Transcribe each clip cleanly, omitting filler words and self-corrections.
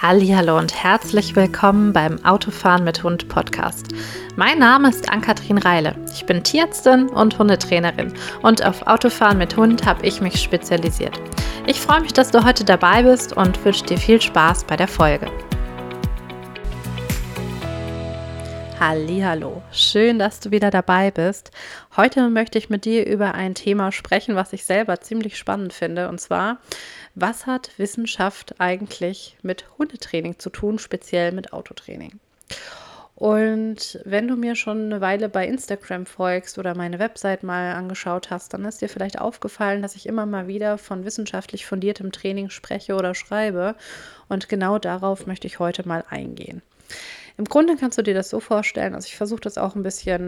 Hallihallo und herzlich willkommen beim Autofahren mit Hund Podcast. Mein Name ist Ann-Kathrin Reile. Ich bin Tierärztin und Hundetrainerin und auf Autofahren mit Hund habe ich mich spezialisiert. Ich freue mich, dass du heute dabei bist und wünsche dir viel Spaß bei der Folge. Hallihallo, schön, dass du wieder dabei bist. Heute möchte ich mit dir über ein Thema sprechen, was ich selber ziemlich spannend finde, und zwar: Was hat Wissenschaft eigentlich mit Hundetraining zu tun, speziell mit Autotraining? Und wenn du mir schon eine Weile bei Instagram folgst oder meine Website mal angeschaut hast, dann ist dir vielleicht aufgefallen, dass ich immer mal wieder von wissenschaftlich fundiertem Training spreche oder schreibe. Und genau darauf möchte ich heute mal eingehen. Im Grunde kannst du dir das so vorstellen, also ich versuche das auch ein bisschen,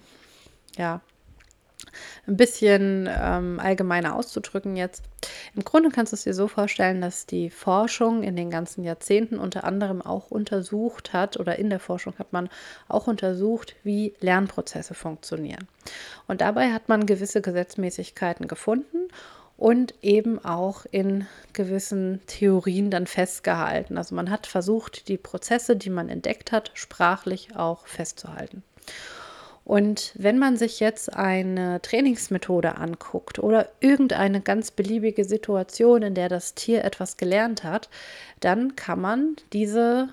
allgemeiner auszudrücken jetzt. Im Grunde kannst du es dir so vorstellen, dass die Forschung in den ganzen Jahrzehnten unter anderem auch untersucht hat, oder in der Forschung hat man auch untersucht, wie Lernprozesse funktionieren. Und dabei hat man gewisse Gesetzmäßigkeiten gefunden und eben auch in gewissen Theorien dann festgehalten. Also man hat versucht, die Prozesse, die man entdeckt hat, sprachlich auch festzuhalten. Und wenn man sich jetzt eine Trainingsmethode anguckt oder irgendeine ganz beliebige Situation, in der das Tier etwas gelernt hat, dann kann man diesen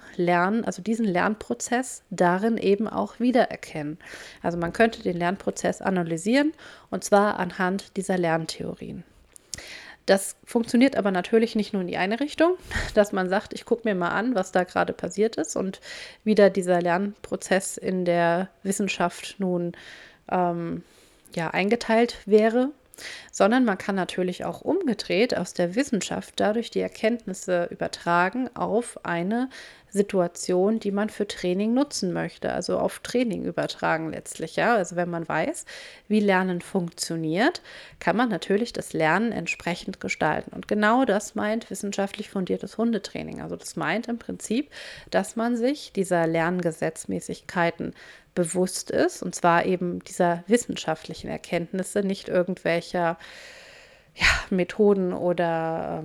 Lernprozess darin eben auch wiedererkennen. Also man könnte den Lernprozess analysieren, und zwar anhand dieser Lerntheorien. Das funktioniert aber natürlich nicht nur in die eine Richtung, dass man sagt, ich gucke mir mal an, was da gerade passiert ist und wie da dieser Lernprozess in der Wissenschaft nun eingeteilt wäre, sondern man kann natürlich auch umgedreht aus der Wissenschaft dadurch die Erkenntnisse übertragen auf eine Situation, die man für Training nutzen möchte, also auf Training übertragen letztlich, ja. Also wenn man weiß, wie Lernen funktioniert, kann man natürlich das Lernen entsprechend gestalten. Und genau das meint wissenschaftlich fundiertes Hundetraining. Also das meint im Prinzip, dass man sich dieser Lerngesetzmäßigkeiten bewusst ist, und zwar eben dieser wissenschaftlichen Erkenntnisse, nicht irgendwelcher Methoden oder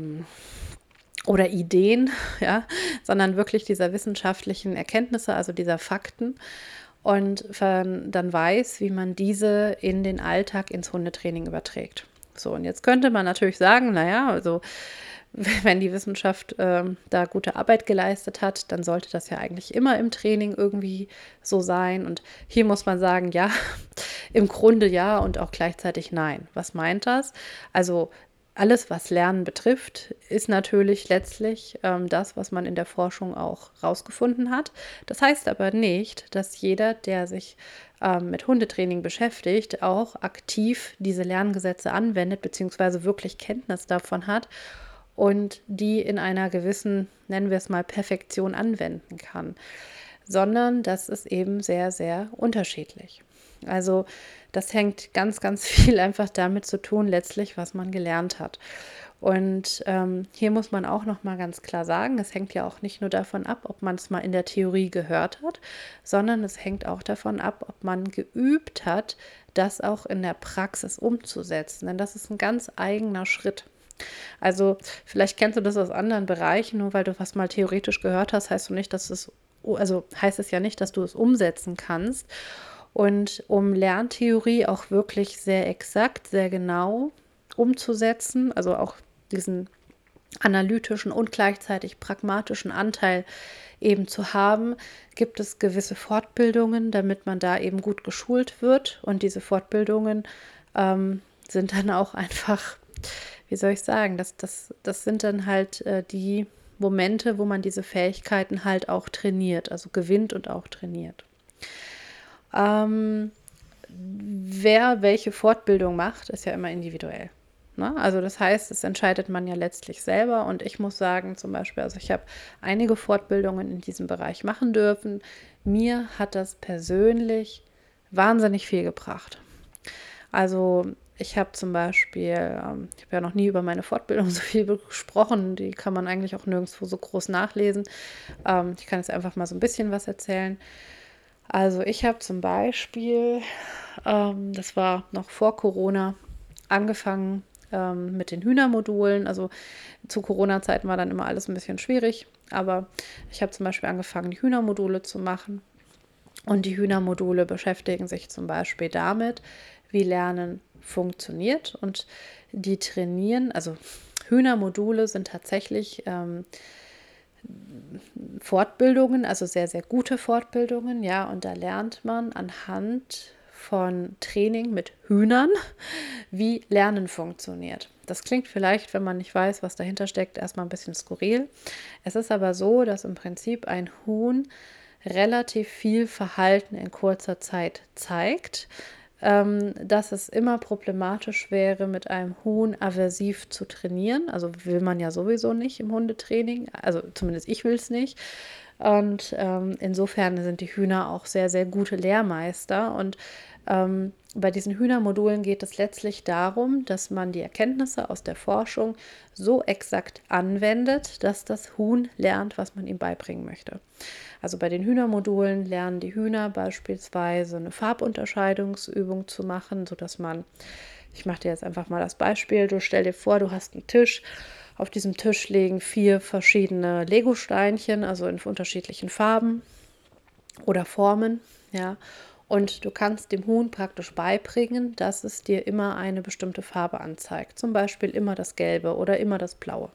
Ideen, ja, sondern wirklich dieser wissenschaftlichen Erkenntnisse, also dieser Fakten, und dann weiß, wie man diese in den Alltag, ins Hundetraining überträgt. So, und jetzt könnte man natürlich sagen, naja, also wenn die Wissenschaft da gute Arbeit geleistet hat, dann sollte das ja eigentlich immer im Training irgendwie so sein. Und hier muss man sagen, ja, im Grunde ja und auch gleichzeitig nein. Was meint das? Also alles, was Lernen betrifft, ist natürlich letztlich das, was man in der Forschung auch rausgefunden hat. Das heißt aber nicht, dass jeder, der sich mit Hundetraining beschäftigt, auch aktiv diese Lerngesetze anwendet, beziehungsweise wirklich Kenntnis davon hat und die in einer gewissen, nennen wir es mal, Perfektion anwenden kann, sondern das ist eben sehr, sehr unterschiedlich. Also das hängt ganz, ganz viel einfach damit zu tun, letztlich, was man gelernt hat. Und hier muss man auch noch mal ganz klar sagen, es hängt ja auch nicht nur davon ab, ob man es mal in der Theorie gehört hat, sondern es hängt auch davon ab, ob man geübt hat, das auch in der Praxis umzusetzen. Denn das ist ein ganz eigener Schritt. Also vielleicht kennst du das aus anderen Bereichen, nur weil du was mal theoretisch gehört hast, heißt es ja nicht, dass du es umsetzen kannst. Und um Lerntheorie auch wirklich sehr exakt, sehr genau umzusetzen, also auch diesen analytischen und gleichzeitig pragmatischen Anteil eben zu haben, gibt es gewisse Fortbildungen, damit man da eben gut geschult wird. Und diese Fortbildungen sind dann auch einfach, wie soll ich sagen, das sind dann halt die Momente, wo man diese Fähigkeiten halt auch trainiert, also gewinnt und auch trainiert. Wer welche Fortbildung macht, ist ja immer individuell. Ne? Also das heißt, das entscheidet man ja letztlich selber. Und ich muss sagen, zum Beispiel, also ich habe einige Fortbildungen in diesem Bereich machen dürfen. Mir hat das persönlich wahnsinnig viel gebracht. Also ich habe zum Beispiel, ich habe ja noch nie über meine Fortbildung so viel gesprochen, die kann man eigentlich auch nirgendwo so groß nachlesen. Ich kann jetzt einfach mal so ein bisschen was erzählen. Also ich habe zum Beispiel, das war noch vor Corona, angefangen mit den Hühnermodulen. Also zu Corona-Zeiten war dann immer alles ein bisschen schwierig, aber ich habe zum Beispiel angefangen, die Hühnermodule zu machen. Und die Hühnermodule beschäftigen sich zum Beispiel damit, wie Lernen funktioniert, und die trainieren, also Hühnermodule sind tatsächlich Fortbildungen, also sehr, sehr gute Fortbildungen, ja, und da lernt man anhand von Training mit Hühnern, wie Lernen funktioniert. Das klingt vielleicht, wenn man nicht weiß, was dahinter steckt, erstmal ein bisschen skurril. Es ist aber so, dass im Prinzip ein Huhn relativ viel Verhalten in kurzer Zeit zeigt, dass es immer problematisch wäre, mit einem Huhn aversiv zu trainieren. Also will man ja sowieso nicht im Hundetraining, also zumindest ich will es nicht. Und insofern sind die Hühner auch sehr, sehr gute Lehrmeister. Und bei diesen Hühnermodulen geht es letztlich darum, dass man die Erkenntnisse aus der Forschung so exakt anwendet, dass das Huhn lernt, was man ihm beibringen möchte. Also bei den Hühnermodulen lernen die Hühner beispielsweise eine Farbunterscheidungsübung zu machen, sodass man, ich mache dir jetzt einfach mal das Beispiel, du stell dir vor, du hast einen Tisch, auf diesem Tisch liegen 4 verschiedene Lego-Steinchen, also in unterschiedlichen Farben oder Formen, ja, und du kannst dem Huhn praktisch beibringen, dass es dir immer eine bestimmte Farbe anzeigt, zum Beispiel immer das Gelbe oder immer das Blaue.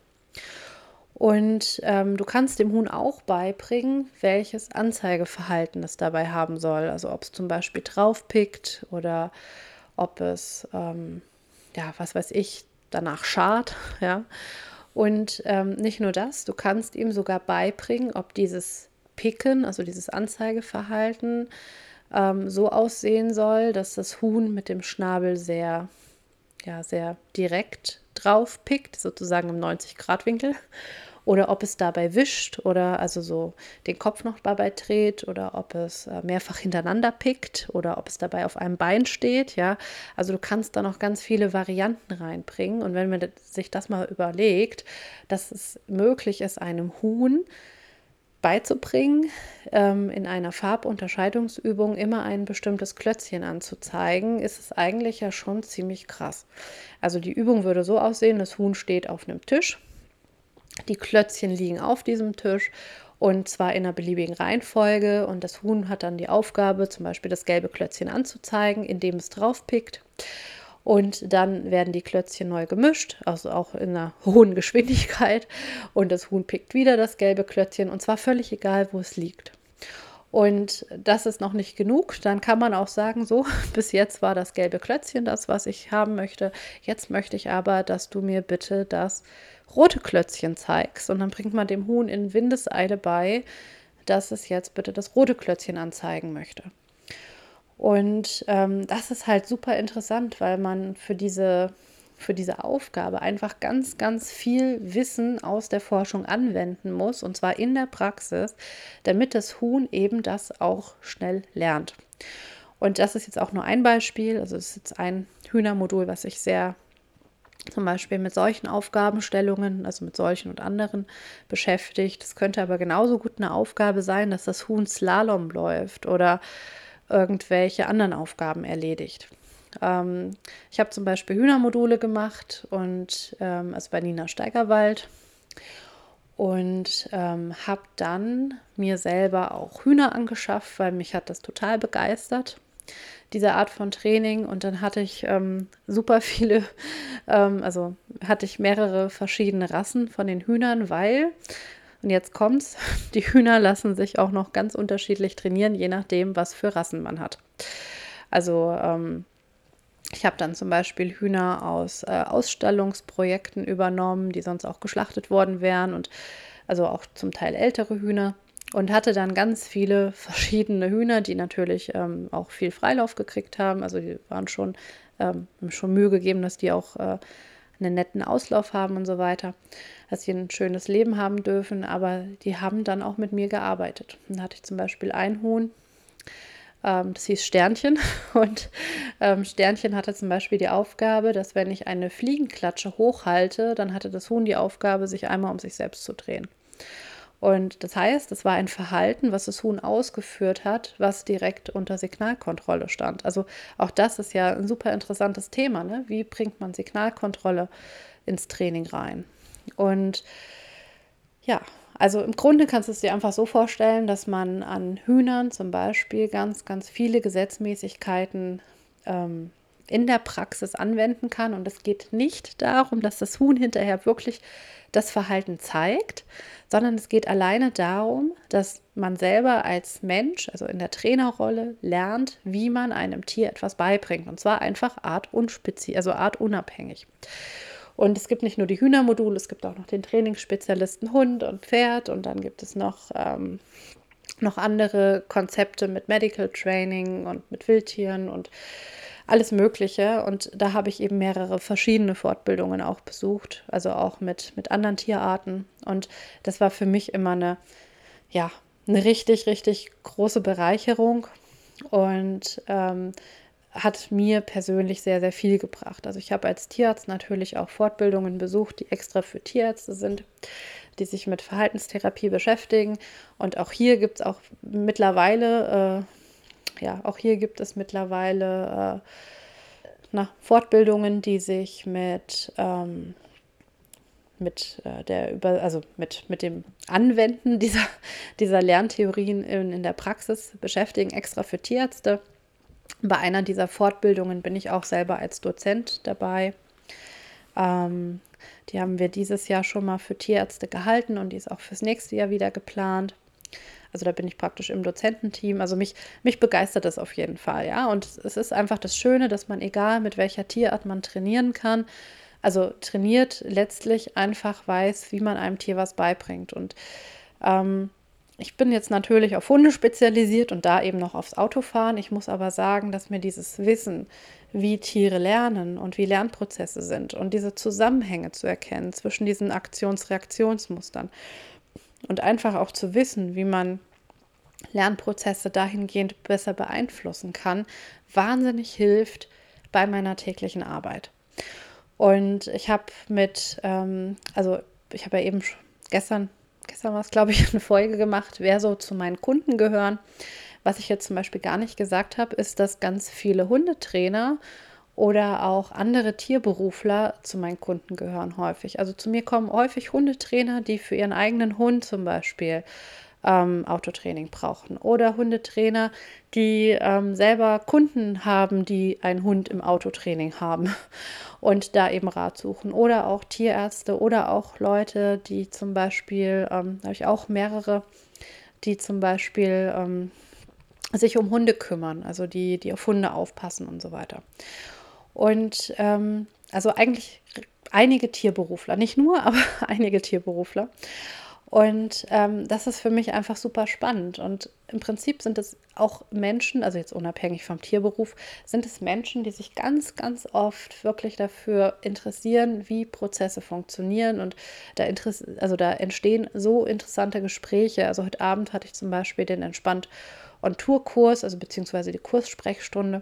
Und du kannst dem Huhn auch beibringen, welches Anzeigeverhalten es dabei haben soll. Also ob es zum Beispiel draufpickt oder ob es, ja, was weiß ich, danach scharrt, ja. Und nicht nur das, du kannst ihm sogar beibringen, ob dieses Picken, also dieses Anzeigeverhalten, so aussehen soll, dass das Huhn mit dem Schnabel sehr, ja, sehr direkt drauf pickt, sozusagen im 90-Grad-Winkel. Oder ob es dabei wischt oder also so den Kopf noch dabei dreht oder ob es mehrfach hintereinander pickt oder ob es dabei auf einem Bein steht, ja. Also du kannst da noch ganz viele Varianten reinbringen. Und wenn man sich das mal überlegt, dass es möglich ist, einem Huhn beizubringen, in einer Farbunterscheidungsübung immer ein bestimmtes Klötzchen anzuzeigen, ist es eigentlich ja schon ziemlich krass. Also die Übung würde so aussehen, das Huhn steht auf einem Tisch, die Klötzchen liegen auf diesem Tisch und zwar in einer beliebigen Reihenfolge, und das Huhn hat dann die Aufgabe, zum Beispiel das gelbe Klötzchen anzuzeigen, indem es draufpickt. Und dann werden die Klötzchen neu gemischt, also auch in einer hohen Geschwindigkeit. Und das Huhn pickt wieder das gelbe Klötzchen, und zwar völlig egal, wo es liegt. Und das ist noch nicht genug. Dann kann man auch sagen, so, bis jetzt war das gelbe Klötzchen das, was ich haben möchte. Jetzt möchte ich aber, dass du mir bitte das rote Klötzchen zeigst. Und dann bringt man dem Huhn in Windeseile bei, dass es jetzt bitte das rote Klötzchen anzeigen möchte. Und das ist halt super interessant, weil man für diese Aufgabe einfach ganz, ganz viel Wissen aus der Forschung anwenden muss, und zwar in der Praxis, damit das Huhn eben das auch schnell lernt. Und das ist jetzt auch nur ein Beispiel, also es ist jetzt ein Hühnermodul, was sich sehr zum Beispiel mit solchen Aufgabenstellungen, also mit solchen und anderen beschäftigt. Es könnte aber genauso gut eine Aufgabe sein, dass das Huhn Slalom läuft oder irgendwelche anderen Aufgaben erledigt. Ich habe zum Beispiel Hühnermodule gemacht und also bei Nina Steigerwald, und habe dann mir selber auch Hühner angeschafft, weil mich hat das total begeistert, diese Art von Training. Und dann hatte ich super viele, also hatte ich mehrere verschiedene Rassen von den Hühnern, weil, und jetzt kommt's, die Hühner lassen sich auch noch ganz unterschiedlich trainieren, je nachdem, was für Rassen man hat. Also ich habe dann zum Beispiel Hühner aus Ausstallungsprojekten übernommen, die sonst auch geschlachtet worden wären, und also auch zum Teil ältere Hühner, und hatte dann ganz viele verschiedene Hühner, die natürlich auch viel Freilauf gekriegt haben. Also die waren schon Mühe gegeben, dass die auch einen netten Auslauf haben und so weiter, dass sie ein schönes Leben haben dürfen, aber die haben dann auch mit mir gearbeitet. Dann hatte ich zum Beispiel ein Huhn, das hieß Sternchen, und Sternchen hatte zum Beispiel die Aufgabe, dass wenn ich eine Fliegenklatsche hochhalte, dann hatte das Huhn die Aufgabe, sich einmal um sich selbst zu drehen. Und das heißt, es war ein Verhalten, was das Huhn ausgeführt hat, was direkt unter Signalkontrolle stand. Also auch das ist ja ein super interessantes Thema, ne? Wie bringt man Signalkontrolle ins Training rein? Und ja, also im Grunde kannst du es dir einfach so vorstellen, dass man an Hühnern zum Beispiel ganz, ganz viele Gesetzmäßigkeiten in der Praxis anwenden kann. Und es geht nicht darum, dass das Huhn hinterher wirklich das Verhalten zeigt, sondern es geht alleine darum, dass man selber als Mensch, also in der Trainerrolle, lernt, wie man einem Tier etwas beibringt. Und zwar einfach also artunabhängig. Und es gibt nicht nur die Hühnermodule, es gibt auch noch den Trainingsspezialisten Hund und Pferd und dann gibt es noch andere Konzepte mit Medical Training und mit Wildtieren und alles Mögliche. Und da habe ich eben mehrere verschiedene Fortbildungen auch besucht, also auch mit anderen Tierarten. Und das war für mich immer eine richtig, richtig große Bereicherung und hat mir persönlich sehr, sehr viel gebracht. Also ich habe als Tierarzt natürlich auch Fortbildungen besucht, die extra für Tierärzte sind, die sich mit Verhaltenstherapie beschäftigen. Und auch hier gibt es auch mittlerweile Fortbildungen, die sich mit dem Anwenden dieser Lerntheorien in der Praxis beschäftigen, extra für Tierärzte. Bei einer dieser Fortbildungen bin ich auch selber als Dozent dabei. Die haben wir dieses Jahr schon mal für Tierärzte gehalten und die ist auch fürs nächste Jahr wieder geplant. Also da bin ich praktisch im Dozententeam. Also mich begeistert das auf jeden Fall, ja. Und es ist einfach das Schöne, dass man, egal mit welcher Tierart man trainieren kann, also trainiert, letztlich einfach weiß, wie man einem Tier was beibringt. Und ich bin jetzt natürlich auf Hunde spezialisiert und da eben noch aufs Autofahren. Ich muss aber sagen, dass mir dieses Wissen, wie Tiere lernen und wie Lernprozesse sind und diese Zusammenhänge zu erkennen zwischen diesen Aktions-Reaktionsmustern und einfach auch zu wissen, wie man Lernprozesse dahingehend besser beeinflussen kann, wahnsinnig hilft bei meiner täglichen Arbeit. Und ich habe ich habe ja eben gestern war es, glaube ich, eine Folge gemacht, wer so zu meinen Kunden gehören. Was ich jetzt zum Beispiel gar nicht gesagt habe, ist, dass ganz viele Hundetrainer oder auch andere Tierberufler zu meinen Kunden gehören häufig. Also zu mir kommen häufig Hundetrainer, die für ihren eigenen Hund zum Beispiel Autotraining brauchen. Oder Hundetrainer, die selber Kunden haben, die einen Hund im Autotraining haben und da eben Rat suchen. Oder auch Tierärzte oder auch Leute, die zum Beispiel, da habe ich auch mehrere, die zum Beispiel sich um Hunde kümmern, also die auf Hunde aufpassen und so weiter. Und also eigentlich einige Tierberufler, nicht nur, aber einige Tierberufler. Und das ist für mich einfach super spannend. Und im Prinzip sind es auch Menschen, also jetzt unabhängig vom Tierberuf, sind es Menschen, die sich ganz, ganz oft wirklich dafür interessieren, wie Prozesse funktionieren. Und da entstehen so interessante Gespräche. Also heute Abend hatte ich zum Beispiel den Entspannt-on-Tour-Kurs, also beziehungsweise die Kurssprechstunde.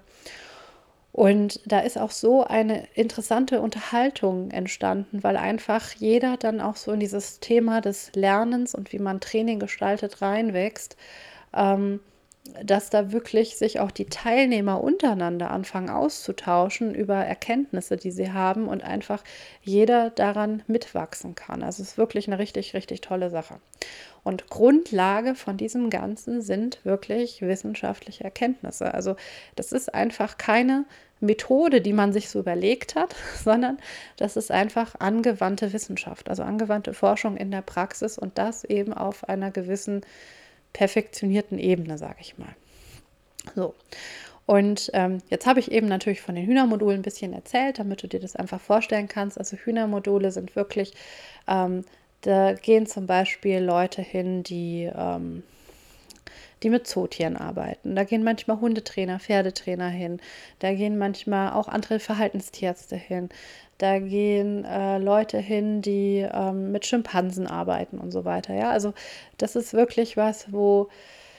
Und da ist auch so eine interessante Unterhaltung entstanden, weil einfach jeder dann auch so in dieses Thema des Lernens und wie man Training gestaltet reinwächst, dass da wirklich sich auch die Teilnehmer untereinander anfangen auszutauschen über Erkenntnisse, die sie haben und einfach jeder daran mitwachsen kann. Also es ist wirklich eine richtig, richtig tolle Sache. Und Grundlage von diesem Ganzen sind wirklich wissenschaftliche Erkenntnisse. Also das ist einfach keine Methode, die man sich so überlegt hat, sondern das ist einfach angewandte Wissenschaft, also angewandte Forschung in der Praxis und das eben auf einer gewissen perfektionierten Ebene, sage ich mal. So. Und jetzt habe ich eben natürlich von den Hühnermodulen ein bisschen erzählt, damit du dir das einfach vorstellen kannst. Also Hühnermodule sind wirklich, da gehen zum Beispiel Leute hin, die mit Zootieren arbeiten. Da gehen manchmal Hundetrainer, Pferdetrainer hin. Da gehen manchmal auch andere Verhaltenstierärzte hin. Da gehen Leute hin, die mit Schimpansen arbeiten und so weiter. Ja, also das ist wirklich was, wo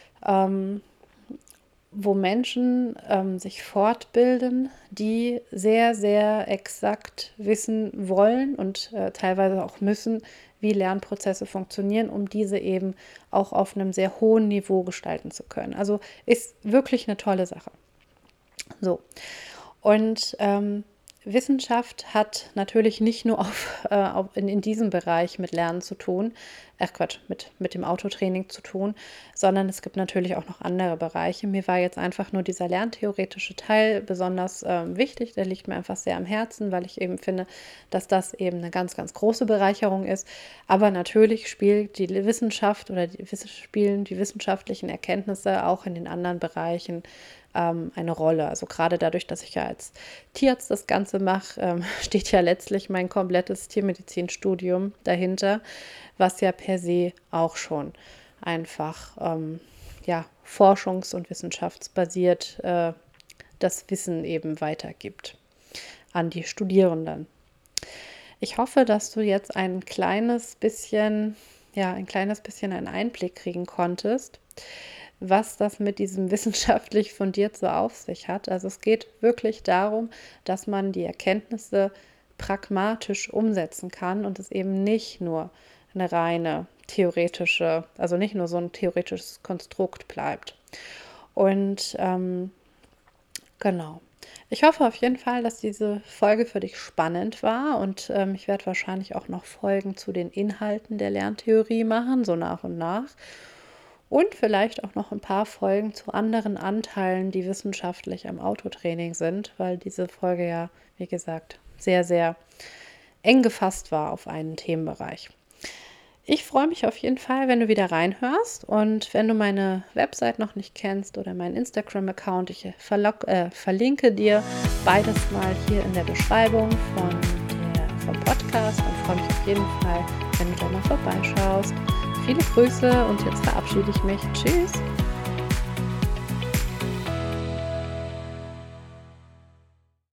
Menschen sich fortbilden, die sehr, sehr exakt wissen wollen und teilweise auch müssen, wie Lernprozesse funktionieren, um diese eben auch auf einem sehr hohen Niveau gestalten zu können. Also ist wirklich eine tolle Sache. So, und Wissenschaft hat natürlich nicht nur in diesem Bereich mit Lernen zu tun, mit dem Autotraining zu tun, sondern es gibt natürlich auch noch andere Bereiche. Mir war jetzt einfach nur dieser lerntheoretische Teil besonders wichtig, der liegt mir einfach sehr am Herzen, weil ich eben finde, dass das eben eine ganz, ganz große Bereicherung ist. Aber natürlich spielt die Wissenschaft oder spielen die wissenschaftlichen Erkenntnisse auch in den anderen Bereichen eine Rolle. Also gerade dadurch, dass ich ja als Tierarzt das Ganze mache, steht ja letztlich mein komplettes Tiermedizinstudium dahinter, was ja per se auch schon einfach forschungs- und wissenschaftsbasiert das Wissen eben weitergibt an die Studierenden. Ich hoffe, dass du jetzt ein kleines bisschen einen Einblick kriegen konntest, was das mit diesem wissenschaftlich fundiert so auf sich hat. Also es geht wirklich darum, dass man die Erkenntnisse pragmatisch umsetzen kann und es eben nicht nur eine reine theoretische, also nicht nur so ein theoretisches Konstrukt bleibt. Und genau. Ich hoffe auf jeden Fall, dass diese Folge für dich spannend war und ich werde wahrscheinlich auch noch Folgen zu den Inhalten der Lerntheorie machen, so nach und nach. Und vielleicht auch noch ein paar Folgen zu anderen Anteilen, die wissenschaftlich am Autotraining sind, weil diese Folge ja, wie gesagt, sehr, sehr eng gefasst war auf einen Themenbereich. Ich freue mich auf jeden Fall, wenn du wieder reinhörst und wenn du meine Website noch nicht kennst oder meinen Instagram-Account, ich verlinke dir beides mal hier in der Beschreibung vom Podcast und freue mich auf jeden Fall, wenn du da mal vorbeischaust. Viele Grüße und jetzt verabschiede ich mich. Tschüss!